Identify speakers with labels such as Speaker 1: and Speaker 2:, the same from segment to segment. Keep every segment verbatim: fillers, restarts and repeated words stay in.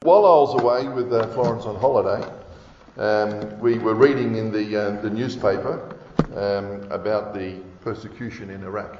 Speaker 1: While I was away with uh, Florence on holiday, um, we were reading in the uh, the newspaper um, about the persecution in Iraq.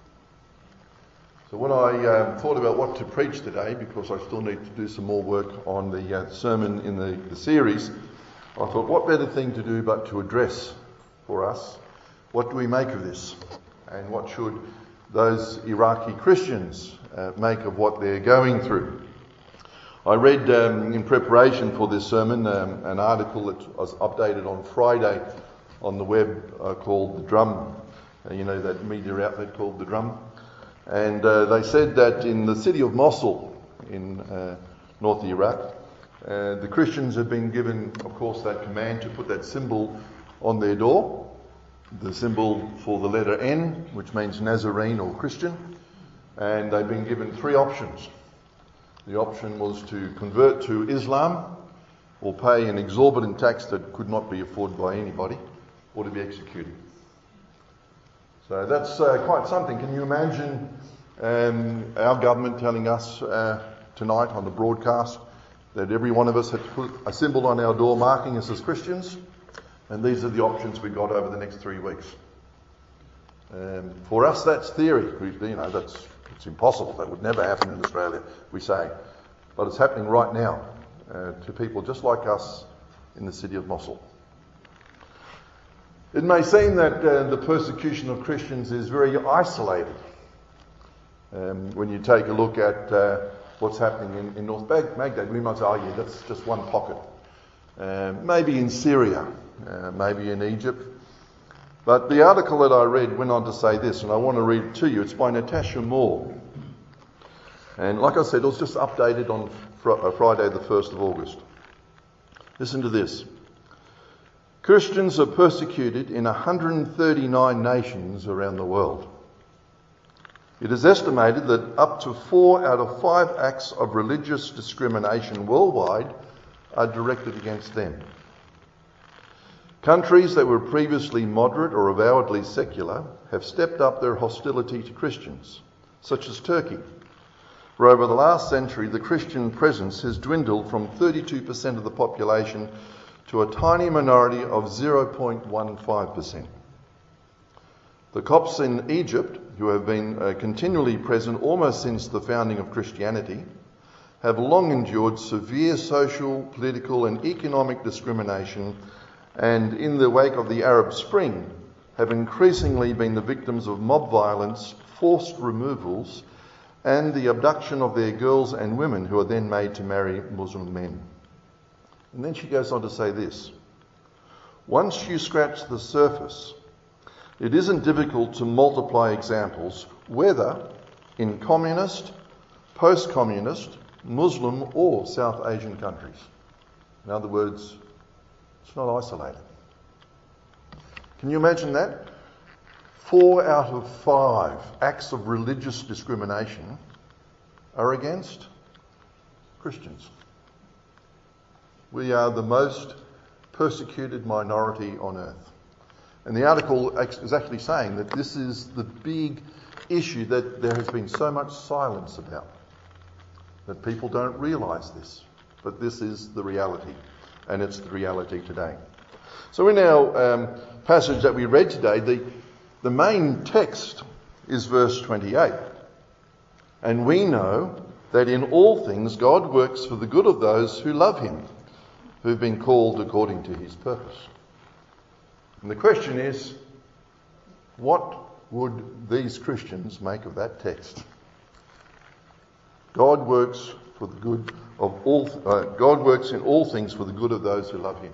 Speaker 1: So when I um, thought about what to preach today, because I still need to do some more work on the uh, sermon in the, the series, I thought, what better thing to do but to address for us, what do we make of this? And what should those Iraqi Christians uh, make of what they're going through? I read um, in preparation for this sermon um, an article that was updated on Friday on the web uh, called The Drum. Uh, you know, that media outlet called The Drum. And uh, they said that in the city of Mosul in uh, north Iraq, uh, the Christians have been given, of course, that command to put that symbol on their door, the symbol for the letter N, which means Nazarene or Christian. And they've been given three options. The option was to convert to Islam or pay an exorbitant tax that could not be afforded by anybody, or to be executed. So that's uh, quite something. Can you imagine um, our government telling us uh, tonight on the broadcast that every one of us had to put a symbol on our door marking us as Christians, and these are the options we got over the next three weeks. Um, for us, that's theory. We, you know, that's it's impossible. That would never happen in Australia, we say. But it's happening right now uh, to people just like us in the city of Mosul. It may seem that uh, the persecution of Christians is very isolated. Um, when you take a look at uh, what's happening in, in North Baghdad, we might say, oh yeah, that's just one pocket. Uh, maybe in Syria, uh, maybe in Egypt. But the article that I read went on to say this, and I want to read it to you. It's by Natasha Moore. And like I said, it was just updated on fr- Friday the first of August. Listen to this. Christians are persecuted in one hundred thirty-nine nations around the world. It is estimated that up to four out of five acts of religious discrimination worldwide are directed against them. Countries that were previously moderate or avowedly secular have stepped up their hostility to Christians, such as Turkey. For over the last century, the Christian presence has dwindled from thirty-two percent of the population to a tiny minority of zero point one five percent. The Copts in Egypt, who have been uh, continually present almost since the founding of Christianity, have long endured severe social, political and economic discrimination, and in the wake of the Arab Spring have increasingly been the victims of mob violence, forced removals and the abduction of their girls and women who are then made to marry Muslim men. And then she goes on to say this. Once you scratch the surface, it isn't difficult to multiply examples, whether in communist, post-communist, Muslim or South Asian countries. In other words, it's not isolated. Can you imagine that? Four out of five acts of religious discrimination are against Christians. We are the most persecuted minority on earth. And the article is actually saying that this is the big issue that there has been so much silence about. That people don't realise this. But this is the reality. And it's the reality today. So in our um, passage that we read today, the, the main text is verse twenty-eight. And we know that in all things God works for the good of those who love him, who've been called according to his purpose. And the question is, what would these Christians make of that text? God works for the good of all. Uh, God works in all things for the good of those who love him.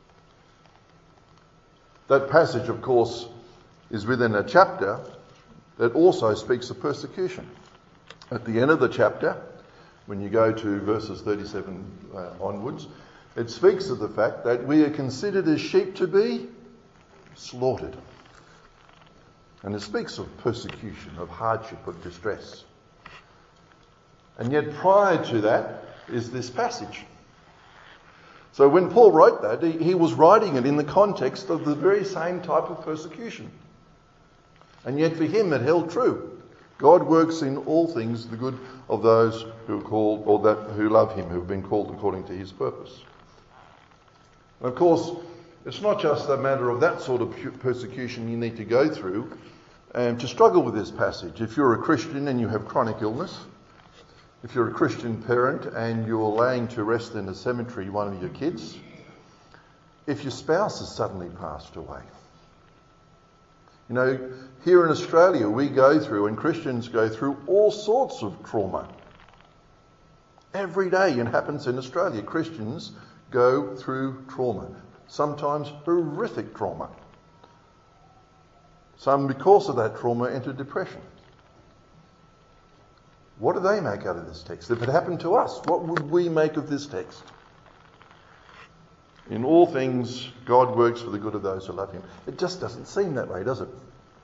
Speaker 1: That passage, of course, is within a chapter that also speaks of persecution. At the end of the chapter, when you go to verses thirty-seven uh, onwards, it speaks of the fact that we are considered as sheep to be slaughtered. And it speaks of persecution, of hardship, of distress. And yet prior to that is this passage. So when Paul wrote that, he, he was writing it in the context of the very same type of persecution. And yet for him it held true. God works in all things the good of those who are called, or that who love him, who have been called according to his purpose. And of course, it's not just a matter of that sort of persecution you need to go through um, to struggle with this passage. If you're a Christian and you have chronic illness, if you're a Christian parent and you're laying to rest in a cemetery one of your kids, if your spouse has suddenly passed away. You know, here in Australia we go through, and Christians go through, all sorts of trauma. Every day it happens in Australia. Christians go through trauma, sometimes horrific trauma. Some, because of that trauma, enter depression. What do they make out of this text? If it happened to us, what would we make of this text? In all things, God works for the good of those who love him. It just doesn't seem that way, does it?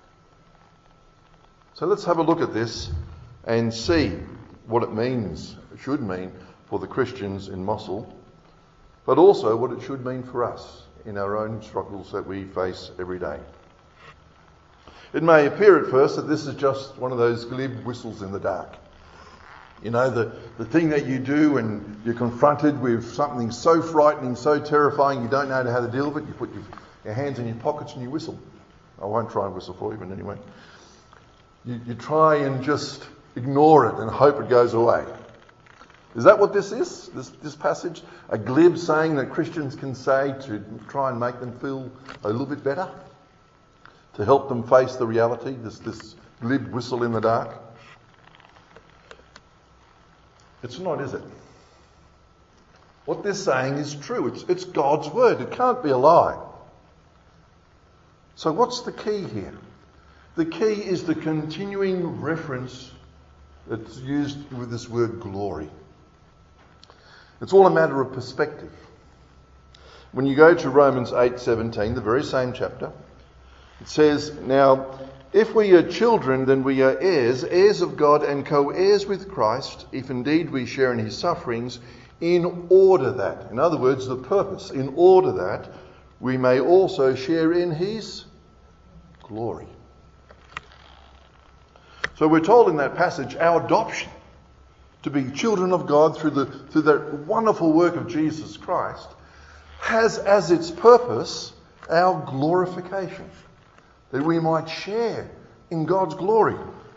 Speaker 1: So let's have a look at this and see what it means, it should mean for the Christians in Mosul, but also what it should mean for us in our own struggles that we face every day. It may appear at first that this is just one of those glib whistles in the dark. You know, the, the thing that you do when you're confronted with something so frightening, so terrifying, you don't know how to deal with it, you put your, your hands in your pockets and you whistle. I won't try and whistle for you, but anyway. You, you try and just ignore it and hope it goes away. Is that what this is, this, this passage? A glib saying that Christians can say to try and make them feel a little bit better? To help them face the reality, this, this glib whistle in the dark? It's not, is it? What they're saying is true. It's, it's God's word. It can't be a lie. So what's the key here? The key is the continuing reference that's used with this word glory. It's all a matter of perspective. When you go to Romans eight seventeen, the very same chapter, it says, "Now, if we are children, then we are heirs, heirs of God and co-heirs with Christ, if indeed we share in his sufferings, in order that," in other words, the purpose, in order that we may also share in his glory. So we're told in that passage our adoption to be children of God through the through the wonderful work of Jesus Christ has as its purpose our glorification, that we might share in God's glory.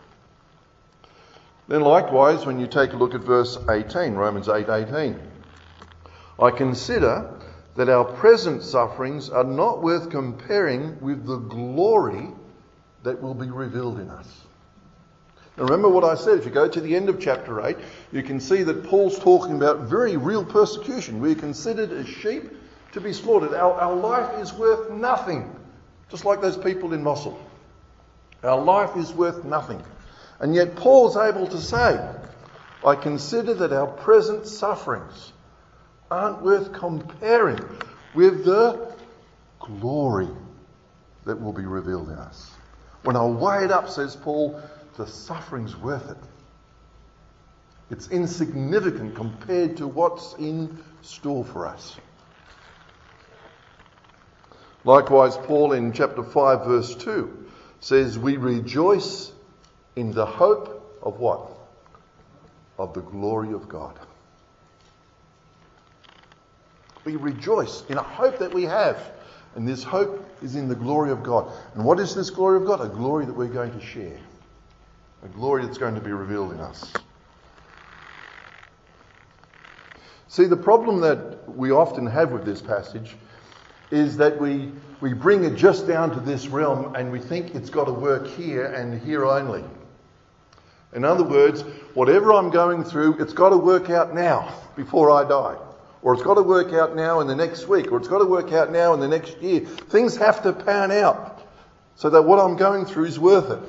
Speaker 1: Then likewise, when you take a look at verse eighteen, Romans eight eighteen, "I consider that our present sufferings are not worth comparing with the glory that will be revealed in us." Now remember what I said, if you go to the end of chapter eight, you can see that Paul's talking about very real persecution. We're considered as sheep to be slaughtered. Our, our life is worth nothing. Just like those people in Mosul. Our life is worth nothing. And yet Paul's able to say, "I consider that our present sufferings aren't worth comparing with the glory that will be revealed in us." When I weigh it up, says Paul, the suffering's worth it. It's insignificant compared to what's in store for us. Likewise, Paul in chapter five verse two says, "We rejoice in the hope of what? Of the glory of God." We rejoice in a hope that we have. And this hope is in the glory of God. And what is this glory of God? A glory that we're going to share. A glory that's going to be revealed in us. See, the problem that we often have with this passage is that we, we bring it just down to this realm and we think it's got to work here and here only. In other words, whatever I'm going through, it's got to work out now before I die. Or it's got to work out now in the next week. Or it's got to work out now in the next year. Things have to pan out so that what I'm going through is worth it.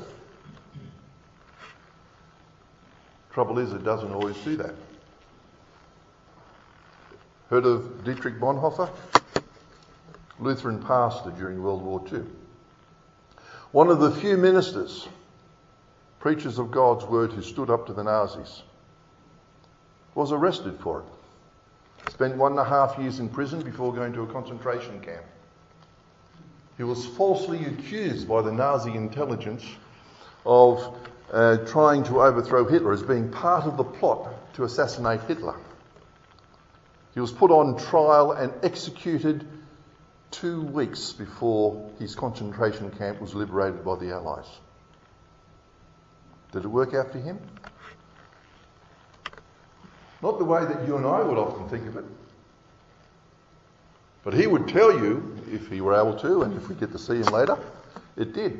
Speaker 1: Trouble is, it doesn't always do that. Heard of Dietrich Bonhoeffer? Lutheran pastor during World War Two. One of the few ministers, preachers of God's word who stood up to the Nazis, was arrested for it. Spent one and a half years in prison before going to a concentration camp. He was falsely accused by the Nazi intelligence of uh, trying to overthrow Hitler, as being part of the plot to assassinate Hitler. He was put on trial and executed two weeks before his concentration camp was liberated by the Allies. Did it work out for him? Not the way that you and I would often think of it. But he would tell you, if he were able to, and if we get to see him later, it did.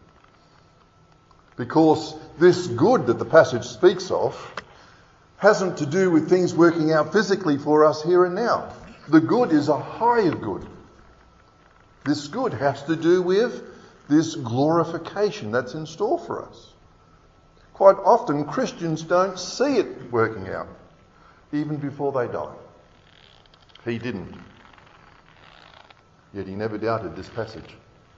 Speaker 1: Because this good that the passage speaks of hasn't to do with things working out physically for us here and now. The good is a higher good. This good has to do with this glorification that's in store for us. Quite often Christians don't see it working out, even before they die. He didn't. Yet he never doubted this passage.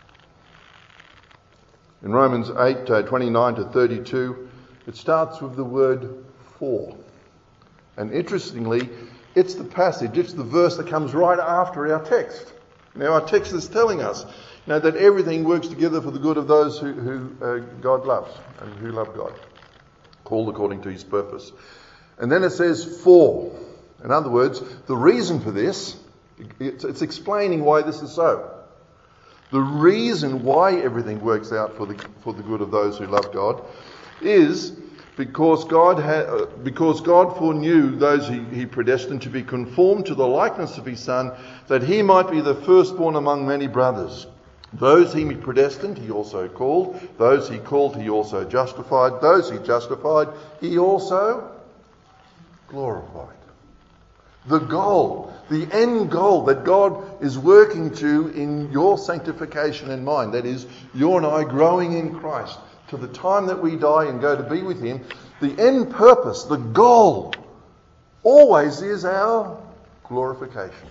Speaker 1: In Romans eight, uh, twenty-nine to thirty-two, it starts with the word for. And interestingly, it's the passage, it's the verse that comes right after our text. Now our text is telling us, you know, that everything works together for the good of those who, who uh, God loves and who love God, called according to his purpose. And then it says for. In other words, the reason for this, it's, it's explaining why this is so. The reason why everything works out for the for the good of those who love God is because God ha, because God foreknew those he, he predestined to be conformed to the likeness of his Son, that he might be the firstborn among many brothers. Those he predestined, he also called. Those he called, he also justified. Those he justified, he also glorified. The goal, the end goal that God is working to in your sanctification and mine, that is, you and I growing in Christ to the time that we die and go to be with him, the end purpose, the goal, always is our glorification.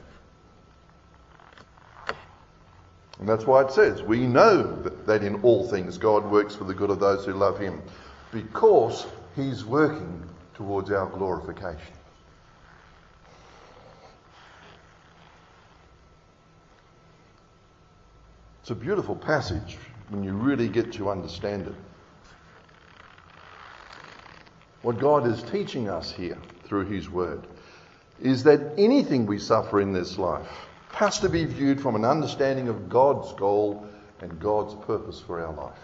Speaker 1: And that's why it says, we know that, that in all things God works for the good of those who love him, because he's working towards our glorification. It's a beautiful passage when you really get to understand it. What God is teaching us here through his word is that anything we suffer in this life has to be viewed from an understanding of God's goal and God's purpose for our life.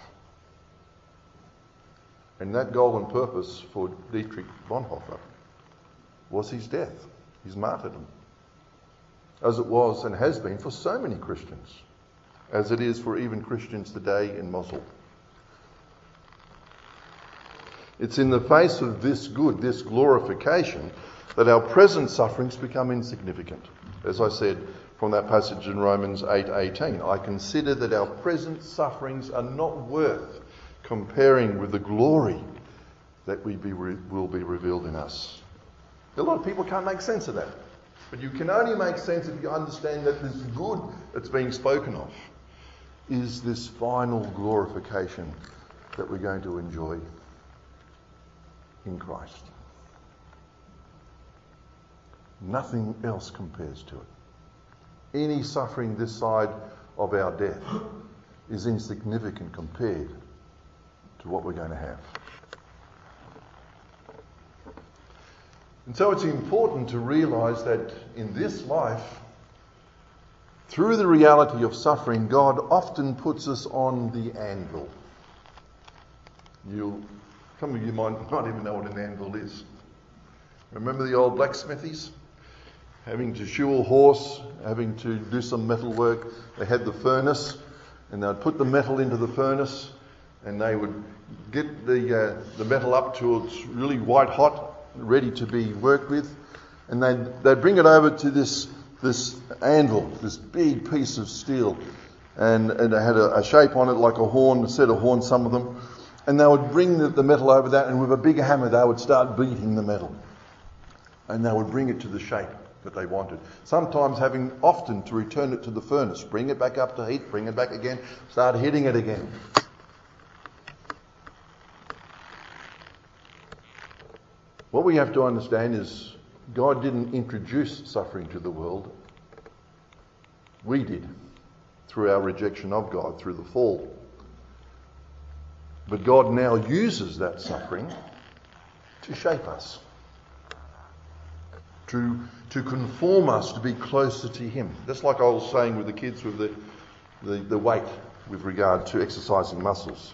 Speaker 1: And that goal and purpose for Dietrich Bonhoeffer was his death, his martyrdom, as it was and has been for so many Christians, as it is for even Christians today in Mosul. It's in the face of this good, this glorification, that our present sufferings become insignificant. As I said from that passage in Romans eight eighteen, I consider that our present sufferings are not worth comparing with the glory that we be re- will be revealed in us. A lot of people can't make sense of that. But you can only make sense if you understand that this good that's being spoken of is this final glorification that we're going to enjoy in Christ. Nothing else compares to it. Any suffering this side of our death is insignificant compared to what we're going to have. And so it's important to realise that in this life, through the reality of suffering, God often puts us on the anvil. You'll, some of you might not even know what an anvil is. Remember the old blacksmithies? Having to shoe a horse, having to do some metal work. They had the furnace, and they'd put the metal into the furnace, and they would get the uh, the metal up to it's really white hot, ready to be worked with, and they'd, they'd bring it over to this this anvil, this big piece of steel, and, and it had a, a shape on it like a horn, a set of horns, some of them, and they would bring the, the metal over that, and with a big hammer they would start beating the metal, and they would bring it to the shape that they wanted. Sometimes having often to return it to the furnace, bring it back up to heat, bring it back again, start hitting it again. What we have to understand is God didn't introduce suffering to the world. We did, through our rejection of God, through the fall. But God now uses that suffering to shape us, to, to conform us to be closer to Him. Just like I was saying with the kids with the, the, the weight with regard to exercising muscles.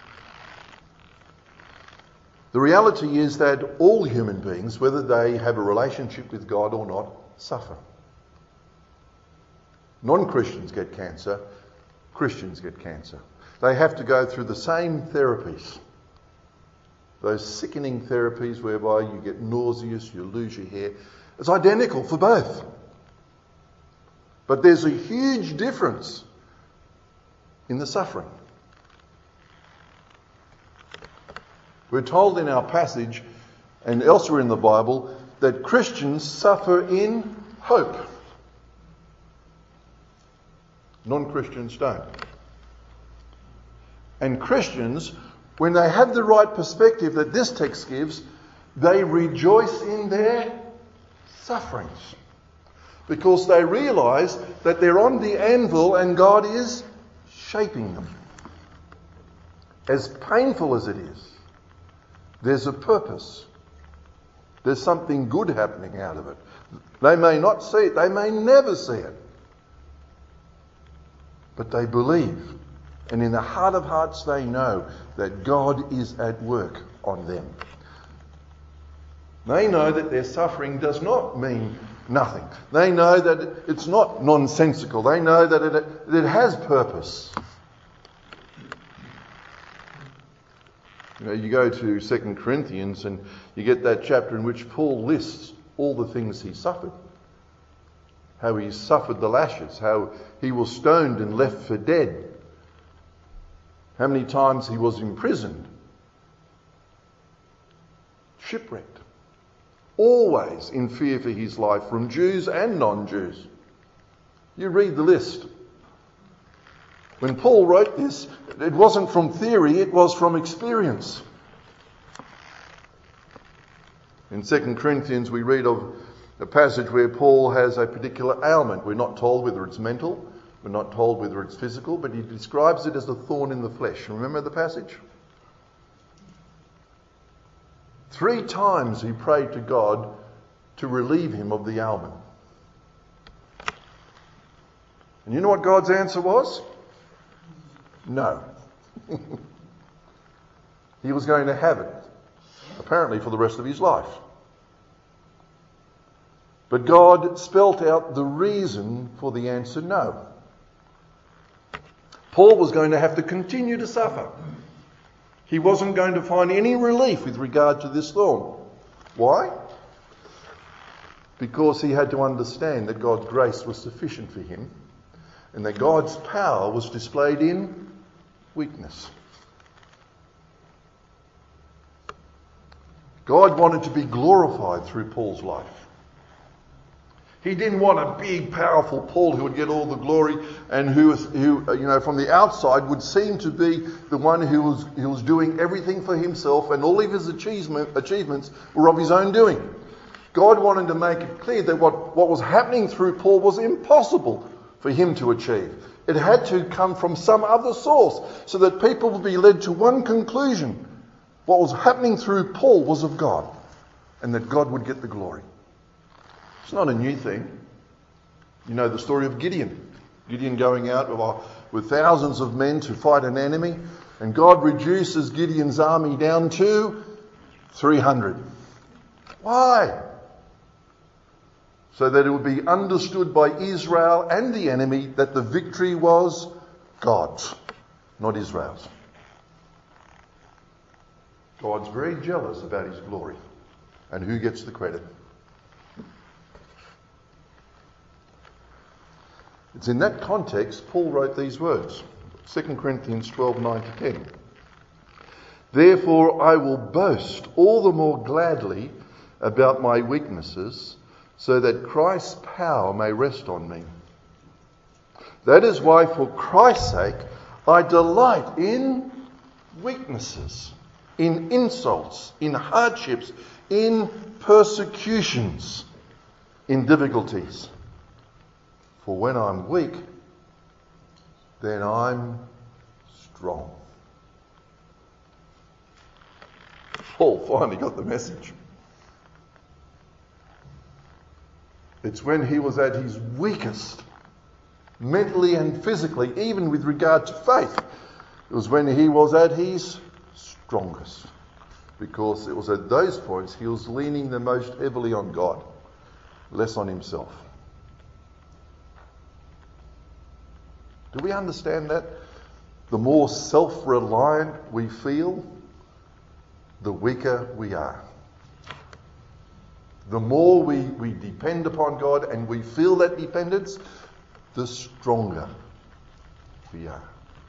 Speaker 1: The reality is that all human beings, whether they have a relationship with God or not, suffer. Non-Christians get cancer, Christians get cancer. They have to go through the same therapies. Those sickening therapies whereby you get nauseous, you lose your hair. It's identical for both. But there's a huge difference in the suffering. We're told in our passage and elsewhere in the Bible that Christians suffer in hope. Non-Christians don't. And Christians, when they have the right perspective that this text gives, they rejoice in their sufferings. Because they realise that they're on the anvil and God is shaping them. As painful as it is, there's a purpose. There's something good happening out of it. They may not see it. They may never see it. But they believe. And in the heart of hearts they know that God is at work on them. They know that their suffering does not mean nothing. They know that it's not nonsensical. They know that it, it has purpose. You know, you go to Second Corinthians and you get that chapter in which Paul lists all the things he suffered. How he suffered the lashes, how he was stoned and left for dead. How many times he was imprisoned. Shipwrecked. Always in fear for his life from Jews and non-Jews. You read the list. When Paul wrote this, it wasn't from theory, it was from experience. In Second Corinthians we read of a passage where Paul has a particular ailment. We're not told whether it's mental, we're not told whether it's physical, but he describes it as a thorn in the flesh. Remember the passage? Three times he prayed to God to relieve him of the ailment. And you know what God's answer was? No. He was going to have it, apparently for the rest of his life. But God spelt out the reason for the answer no. Paul was going to have to continue to suffer. He wasn't going to find any relief with regard to this thorn. Why? Because he had to understand that God's grace was sufficient for him and that God's power was displayed in weakness. God wanted to be glorified through Paul's life. He didn't want a big, powerful Paul who would get all the glory and who, was, who, you know, from the outside would seem to be the one who was, who was doing everything for himself, and all of his achievement, achievements were of his own doing. God wanted to make it clear that what, what was happening through Paul was impossible for him to achieve. It had to come from some other source so that people would be led to one conclusion. What was happening through Paul was of God, and that God would get the glory. It's not a new thing. You know the story of Gideon. Gideon going out with, with thousands of men to fight an enemy, and God reduces Gideon's army down to three hundred. Why? So that it would be understood by Israel and the enemy that the victory was God's, not Israel's. God's very jealous about his glory and who gets the credit. It's in that context Paul wrote these words, Second Corinthians twelve, nine to ten. Therefore I will boast all the more gladly about my weaknesses, so that Christ's power may rest on me. That is why, for Christ's sake, I delight in weaknesses, in insults, in hardships, in persecutions, in difficulties. For when I'm weak, then I'm strong. Paul finally got the message. It's when he was at his weakest, mentally and physically, even with regard to faith. It was when he was at his strongest. Because it was at those points he was leaning the most heavily on God, less on himself. Do we understand that? The more self-reliant we feel, the weaker we are. The more we, we depend upon God and we feel that dependence, the stronger we are.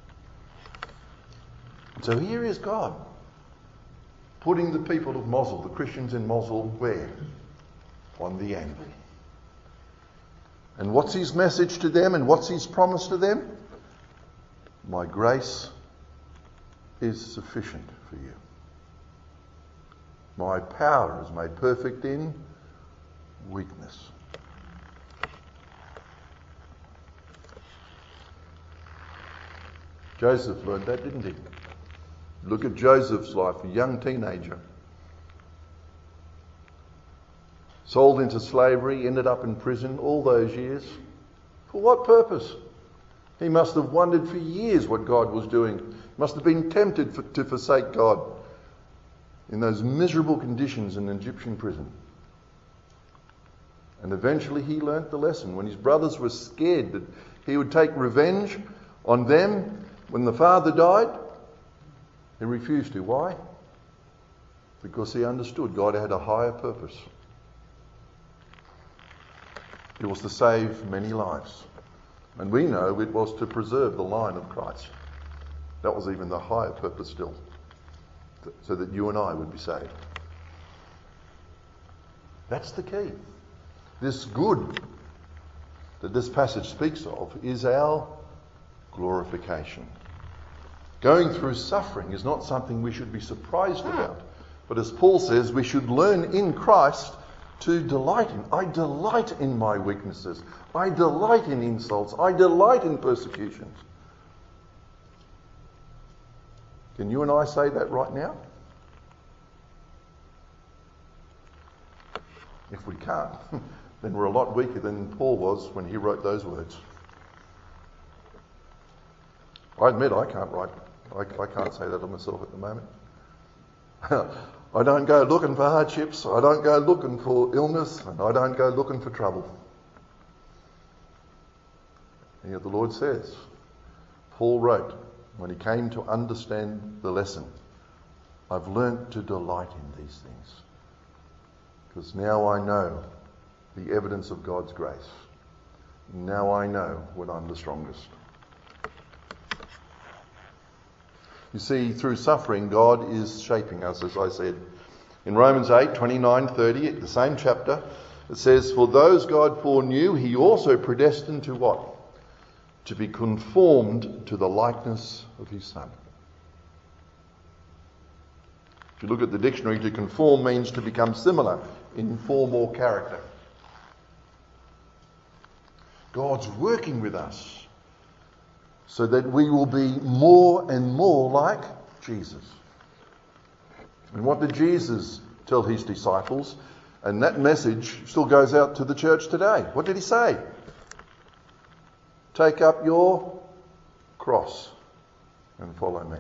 Speaker 1: So here is God putting the people of Mosul, the Christians in Mosul, where? On the anvil. And what's his message to them and what's his promise to them? My grace is sufficient for you. My power is made perfect in weakness. Joseph learned that, didn't he? Look at Joseph's life, a young teenager. Sold into slavery, ended up in prison all those years. For what purpose? He must have wondered for years what God was doing. Must have been tempted for, to forsake God in those miserable conditions in an Egyptian prison. And eventually he learnt the lesson. When his brothers were scared that he would take revenge on them when the father died, he refused to. Why? Because he understood God had a higher purpose. It was to save many lives. And we know it was to preserve the line of Christ. That was even the higher purpose still. So that you and I would be saved. That's the key. This good that this passage speaks of is our glorification. Going through suffering is not something we should be surprised about. But as Paul says, we should learn in Christ to delight in. I delight in my weaknesses. I delight in insults. I delight in persecutions. Can you and I say that right now? If we can't, then we're a lot weaker than Paul was when he wrote those words. I admit I can't write. I, I can't say that of myself at the moment. I don't go looking for hardships. I don't go looking for illness. And I don't go looking for trouble. And yet the Lord says, Paul wrote, when he came to understand the lesson, I've learnt to delight in these things. Because now I know the evidence of God's grace. Now I know when I'm the strongest. You see, through suffering, God is shaping us, as I said. In Romans eight, twenty-nine, thirty, the same chapter, it says, for those God foreknew, he also predestined to what? To be conformed to the likeness of his Son. If you look at the dictionary, to conform means to become similar in form or character. God's working with us so that we will be more and more like Jesus. And what did Jesus tell his disciples? And that message still goes out to the church today. What did he say? Take up your cross and follow me.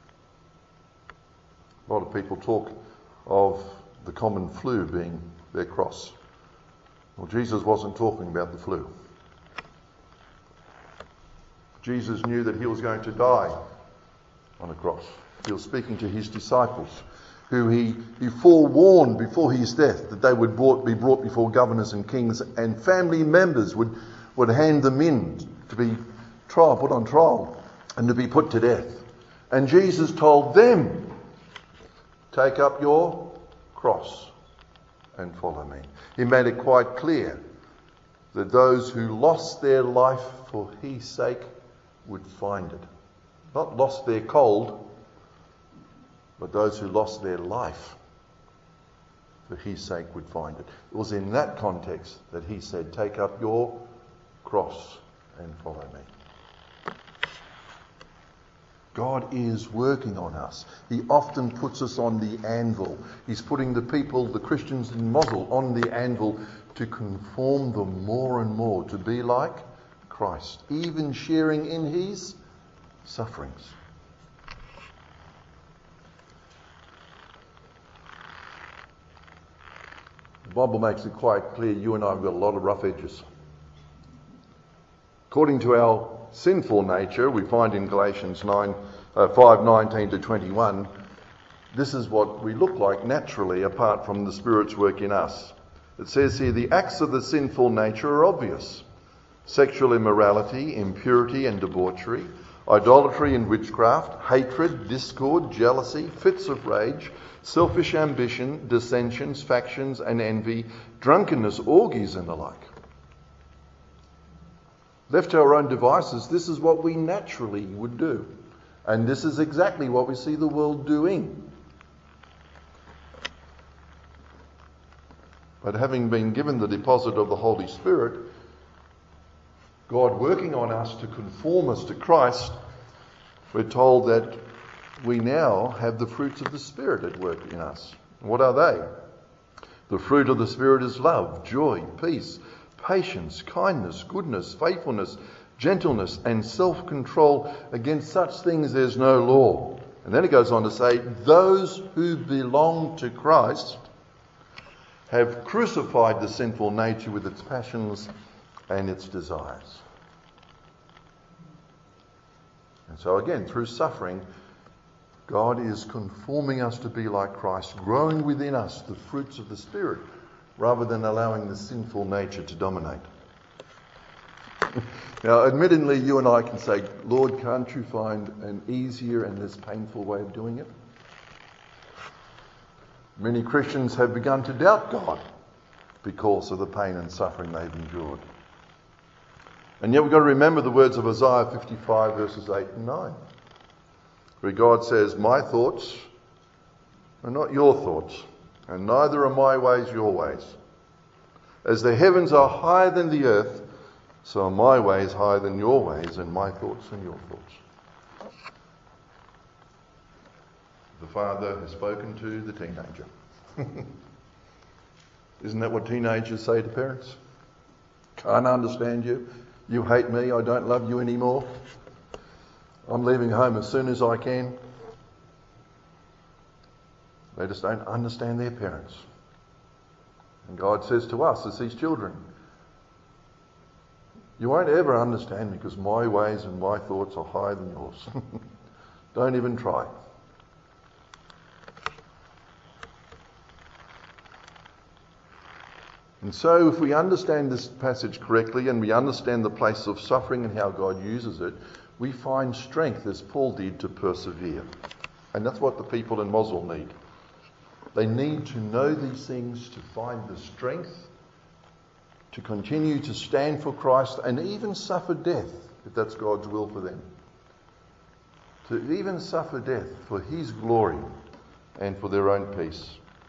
Speaker 1: A lot of people talk of the common flu being their cross. Well, Jesus wasn't talking about the flu. Jesus knew that he was going to die on a cross. He was speaking to his disciples, who he, he forewarned before his death that they would brought, be brought before governors and kings, and family members would, would hand them in to be trial, put on trial, and to be put to death. And Jesus told them, take up your cross and follow me. He made it quite clear that those who lost their life for his sake would find it. Not lost their cold, but those who lost their life for his sake would find it. It was in that context that he said, take up your cross and follow me. God is working on us. He often puts us on the anvil. He's putting the people, the Christians in Mosul, on the anvil to conform them more and more to be like Christ, even sharing in his sufferings. The Bible makes it quite clear you and I have got a lot of rough edges. According to our sinful nature, we find in Galatians nine, uh, five nineteen to twenty-one, this is what we look like naturally apart from the Spirit's work in us. It says here, the acts of the sinful nature are obvious. Sexual immorality, impurity and debauchery, idolatry and witchcraft, hatred, discord, jealousy, fits of rage, selfish ambition, dissensions, factions and envy, drunkenness, orgies and the like. Left to our own devices, this is what we naturally would do. And this is exactly what we see the world doing. But having been given the deposit of the Holy Spirit, God working on us to conform us to Christ, we're told that we now have the fruits of the Spirit at work in us. What are they? The fruit of the Spirit is love, joy, peace, patience, kindness, goodness, faithfulness, gentleness and self-control. Against such things there's no law. And then it goes on to say, those who belong to Christ have crucified the sinful nature with its passions and its desires. And so again, through suffering, God is conforming us to be like Christ, growing within us the fruits of the Spirit, rather than allowing the sinful nature to dominate. Now, admittedly, you and I can say, Lord, can't you find an easier and less painful way of doing it? Many Christians have begun to doubt God because of the pain and suffering they've endured. And yet we've got to remember the words of Isaiah fifty-five, verses eight and nine, where God says, my thoughts are not your thoughts, and neither are my ways your ways. As the heavens are higher than the earth, so are my ways higher than your ways, and my thoughts than your thoughts. The father has spoken to the teenager. Isn't that what teenagers say to parents? Can't understand you. You hate me. I don't love you anymore. I'm leaving home as soon as I can. They just don't understand their parents. And God says to us as his children, you won't ever understand me because my ways and my thoughts are higher than yours. Don't even try. And so if we understand this passage correctly and we understand the place of suffering and how God uses it, we find strength, as Paul did, to persevere. And that's what the people in Mosul need. They need to know these things to find the strength to continue to stand for Christ and even suffer death, if that's God's will for them. To even suffer death for his glory and for their own peace.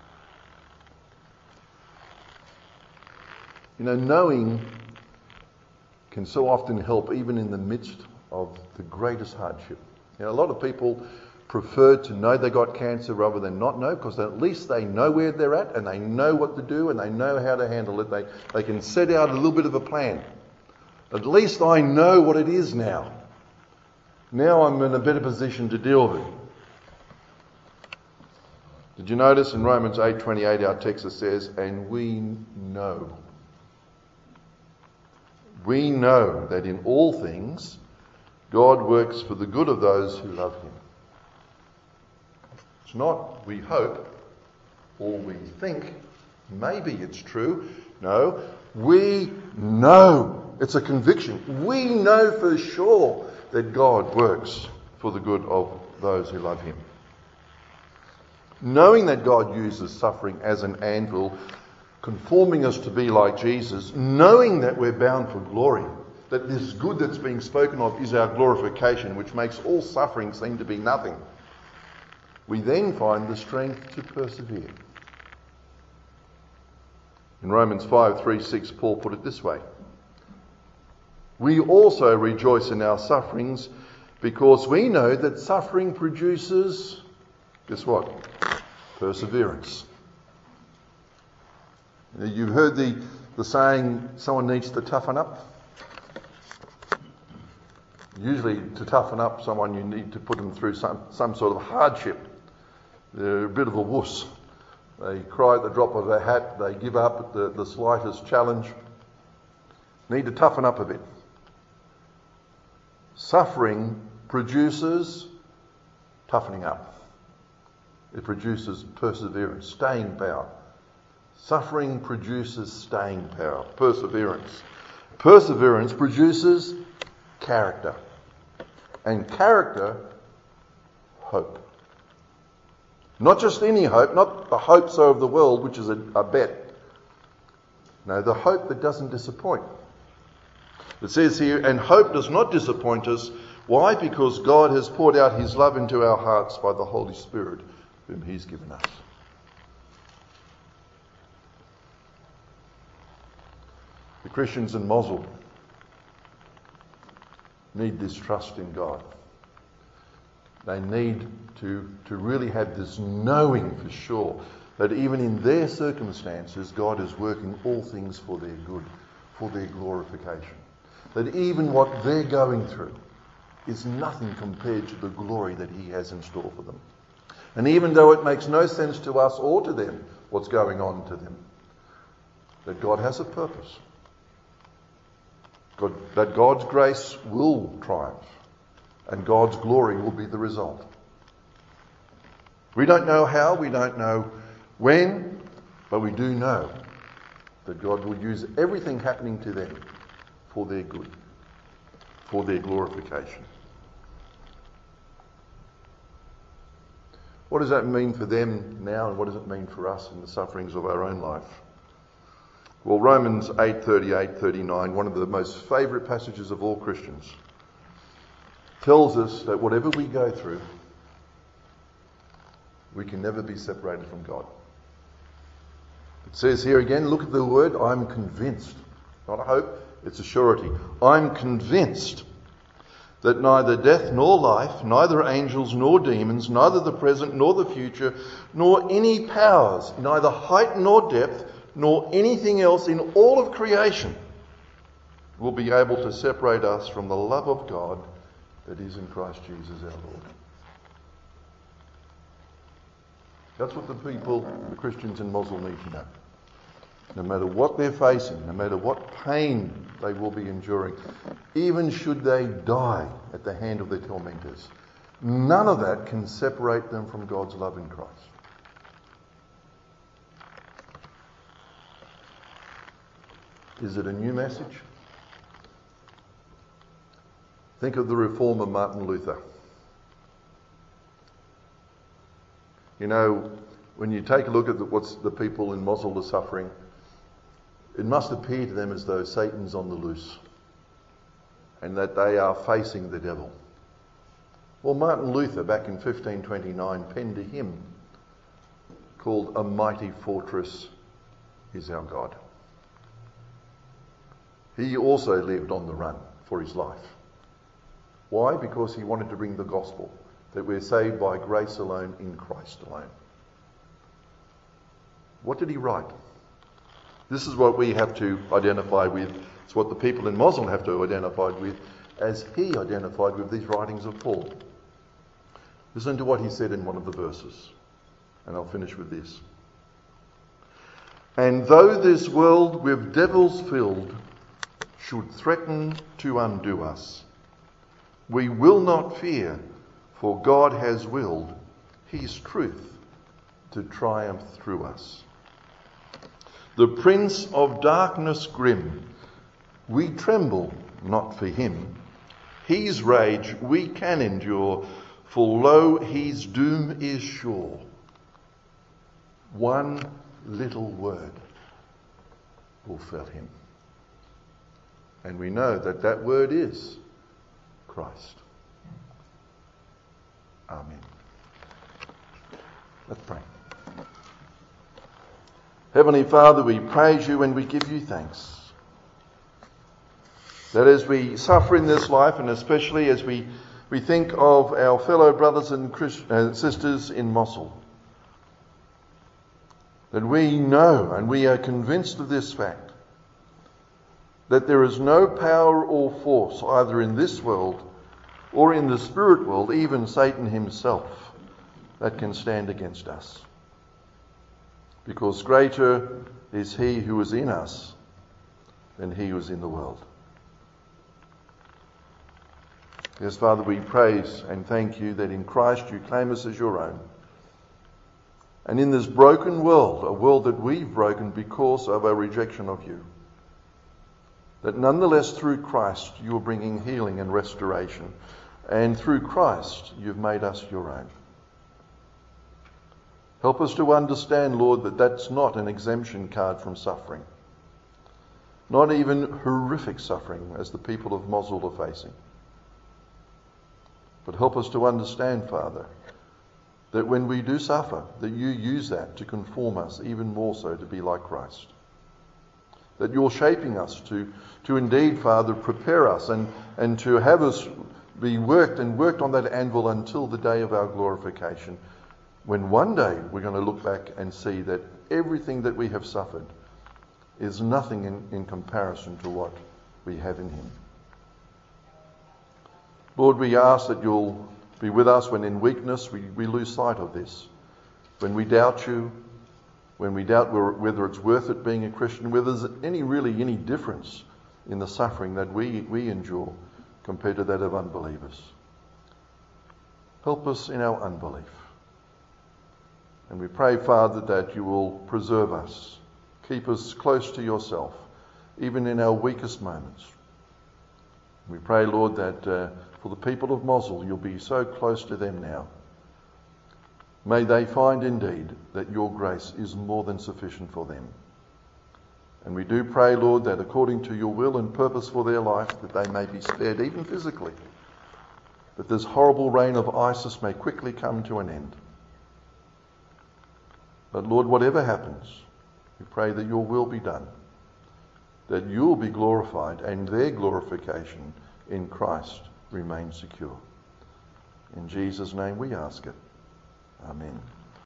Speaker 1: You know, knowing can so often help even in the midst of the greatest hardship. You know, a lot of people prefer to know they got cancer rather than not know, because at least they know where they're at and they know what to do and they know how to handle it. They, they can set out a little bit of a plan. At least I know what it is now. Now I'm in a better position to deal with it. Did you notice in Romans eight twenty-eight our text says, and we know. We know that in all things God works for the good of those who love him. It's not we hope or we think maybe it's true. No, we know. It's a conviction. We know for sure that God works for the good of those who love him. Knowing that God uses suffering as an anvil, conforming us to be like Jesus, knowing that we're bound for glory, that this good that's being spoken of is our glorification, which makes all suffering seem to be nothing, we then find the strength to persevere. In Romans five, three, six, Paul put it this way. We also rejoice in our sufferings because we know that suffering produces, guess what? Perseverance. You've heard the, the saying, someone needs to toughen up. Usually to toughen up someone you need to put them through some, some sort of hardship. They're a bit of a wuss. They cry at the drop of a hat, they give up at the, the slightest challenge. Need to toughen up a bit. Suffering produces toughening up. It produces perseverance, staying power. Suffering produces staying power, perseverance. Perseverance produces character. And character, hope. Not just any hope, not the hopes of the world, which is a, a bet. No, the hope that doesn't disappoint. It says here, and hope does not disappoint us. Why? Because God has poured out his love into our hearts by the Holy Spirit, whom he's given us. The Christians in Mosul need this trust in God. They need to, to really have this knowing for sure that even in their circumstances, God is working all things for their good, for their glorification. That even what they're going through is nothing compared to the glory that he has in store for them. And even though it makes no sense to us or to them what's going on to them, that God has a purpose. God, that God's grace will triumph and God's glory will be the result. We don't know how, we don't know when, but we do know that God will use everything happening to them for their good, for their glorification. What does that mean for them now, and what does it mean for us in the sufferings of our own life? Well, Romans eight thirty-eight thirty-nine, one of the most favourite passages of all Christians, tells us that whatever we go through, we can never be separated from God. It says here again, look at the word, I'm convinced. Not a hope, it's a surety. I'm convinced that neither death nor life, neither angels nor demons, neither the present nor the future, nor any powers, neither height nor depth, nor anything else in all of creation will be able to separate us from the love of God that is in Christ Jesus our Lord. That's what the people, the Christians in Mosul need to know. No matter what they're facing, no matter what pain they will be enduring, even should they die at the hand of their tormentors, none of that can separate them from God's love in Christ. Is it a new message? Think of the reformer Martin Luther. You know, when you take a look at what the people in Mosul are suffering, it must appear to them as though Satan's on the loose and that they are facing the devil. Well, Martin Luther, back in fifteen twenty-nine, penned a hymn called A Mighty Fortress is Our God. He also lived on the run for his life. Why? Because he wanted to bring the gospel, that we're saved by grace alone, in Christ alone. What did he write? This is what we have to identify with. It's what the people in Mosul have to identify with, as he identified with these writings of Paul. Listen to what he said in one of the verses, and I'll finish with this. And though this world with devils filled should threaten to undo us, we will not fear, for God has willed his truth to triumph through us. The prince of darkness grim, we tremble not for him. His rage we can endure, for lo, his doom is sure. One little word will fell him. And we know that that word is Christ. Amen. Let's pray. Heavenly Father, we praise you and we give you thanks. That as we suffer in this life, and especially as we We think of our fellow brothers and Christ- uh, sisters in Mosul. That we know and we are convinced of this fact, that there is no power or force either in this world or in the spirit world, even Satan himself, that can stand against us. Because greater is he who is in us than he who is in the world. Yes, Father, we praise and thank you that in Christ you claim us as your own. And in this broken world, a world that we've broken because of our rejection of you, that nonetheless through Christ you are bringing healing and restoration. And through Christ you've made us your own. Help us to understand, Lord, that that's not an exemption card from suffering. Not even horrific suffering as the people of Mosul are facing. But help us to understand, Father, that when we do suffer, that you use that to conform us even more so to be like Christ. That you're shaping us to, to indeed, Father, prepare us and, and to have us be worked and worked on that anvil until the day of our glorification, when one day we're going to look back and see that everything that we have suffered is nothing in, in comparison to what we have in him. Lord, we ask that you'll be with us when in weakness we, we lose sight of this. When we doubt you, when we doubt whether it's worth it being a Christian, whether there's any really any difference in the suffering that we, we endure compared to that of unbelievers. Help us in our unbelief. And we pray, Father, that you will preserve us, keep us close to yourself, even in our weakest moments. We pray, Lord, that uh, for the people of Mosul, you'll be so close to them now. May they find indeed that your grace is more than sufficient for them. And we do pray, Lord, that according to your will and purpose for their life, that they may be spared even physically, that this horrible reign of ISIS may quickly come to an end. But Lord, whatever happens, we pray that your will be done, that you'll be glorified and their glorification in Christ remain secure. In Jesus' name we ask it. Amen.